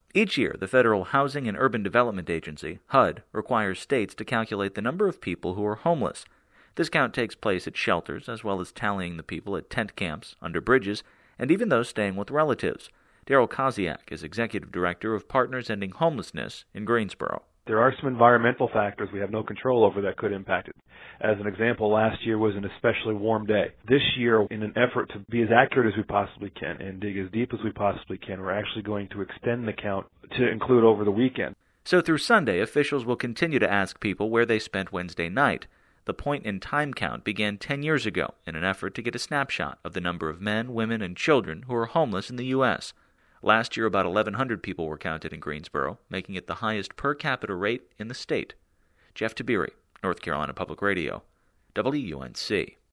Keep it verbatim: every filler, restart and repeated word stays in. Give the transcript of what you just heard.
Each year, the Federal Housing and Urban Development Agency, H U D, requires states to calculate the number of people who are homeless. This count takes place at shelters, as well as tallying the people at tent camps, under bridges, and even those staying with relatives. Daryl Koziak is Executive Director of Partners Ending Homelessness in Greensboro. There are some environmental factors we have no control over that could impact it. As an example, last year was an especially warm day. This year, in an effort to be as accurate as we possibly can and dig as deep as we possibly can, we're actually going to extend the count to include over the weekend. So through Sunday, officials will continue to ask people where they spent Wednesday night. The point-in-time count began ten years ago in an effort to get a snapshot of the number of men, women, and children who are homeless in the U S Last year, about eleven hundred people were counted in Greensboro, making it the highest per capita rate in the state. Jeff Tabiri, North Carolina Public Radio, W U N C.